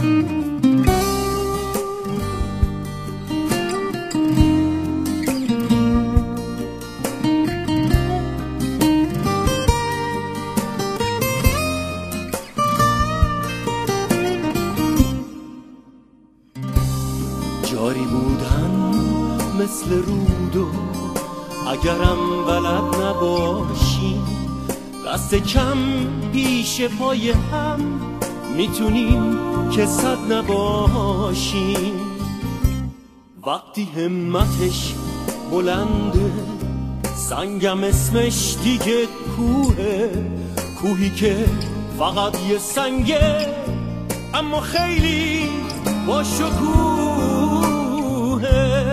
جاری بودن مثل رودو اگرم بلد نباشیم، دست کم پیش پای هم میتونیم که صد نباشیم. وقتی همتش بلنده سنگم اسمش دیگه کوهه، کوهی که فقط یه سنگه اما خیلی با شکوهه.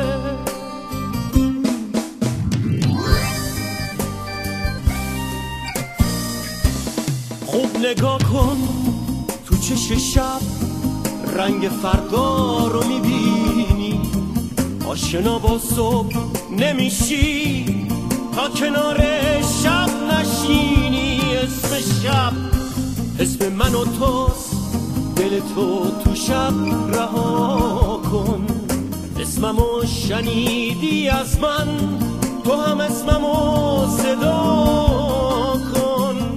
خوب نگاه کن تو چش شب، رنگ فردا رو میبینی. آشنا با صبح نمیشی تا کنار شب نشینی. اسم شب اسم من و توست، دل تو شب رها کن. اسممو شنیدی از من، تو هم اسممو صدا کن.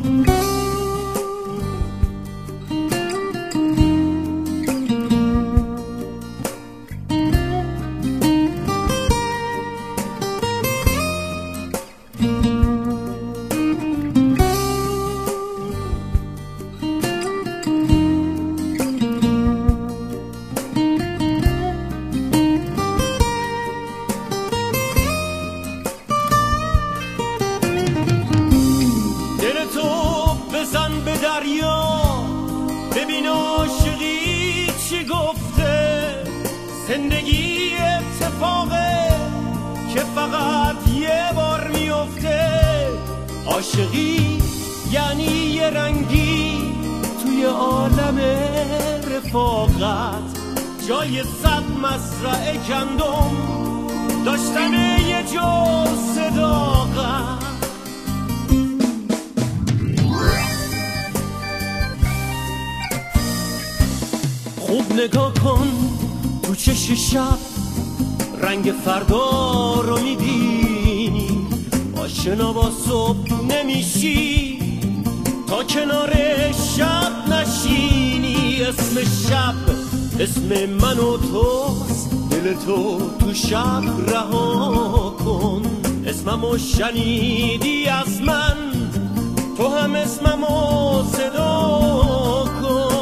ببین عاشقی چی گفته، زندگی اتفاقه که فقط یه بار میفته. عاشقی یعنی یه رنگی توی عالم رفاقت، جای 100 مزرعه گندم داشتن یه جو صداقت. خوب نگاه کن تو چش شب، رنگ فردا رو میبینی. آشنا با صبح نمیشی تا کنار شب نشینی. اسم شب اسم من و توست، دل تو شب رها کن. اسممو شنیدی از من، تو هم اسممو صدا کن.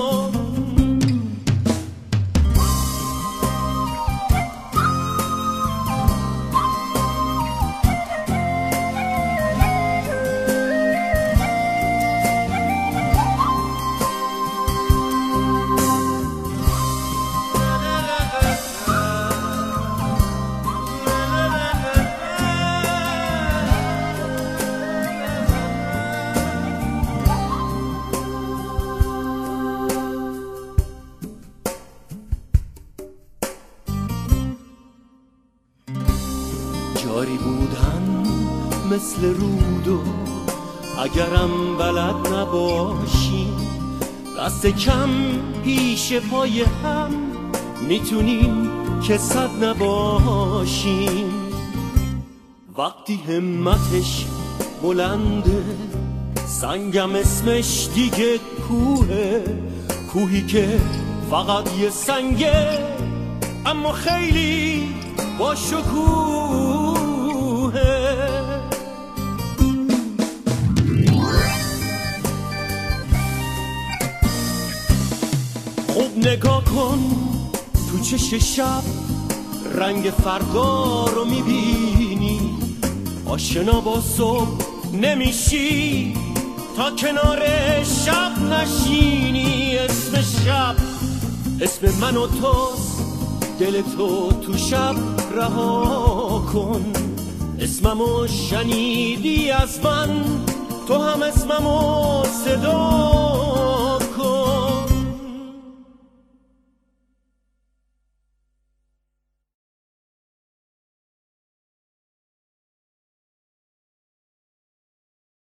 جاری بودن مثل رودو اگرم بلد نباشیم، دست کم پیش پای هم میتونیم که 100 نباشیم. وقتی همتش بلنده سنگم اسمش دیگه کوهه، کوهی که فقط یه سنگه اما خیلی با شکوهه. خوب نگاه کن تو چش شب، رنگ فردا رو میبینی. آشنا با صبح نمیشی تا کنار شب نشینی. اسم شب اسم من و توست، دل تو شب رها کن. اسممو شنیدی از من، تو هم اسممو صدا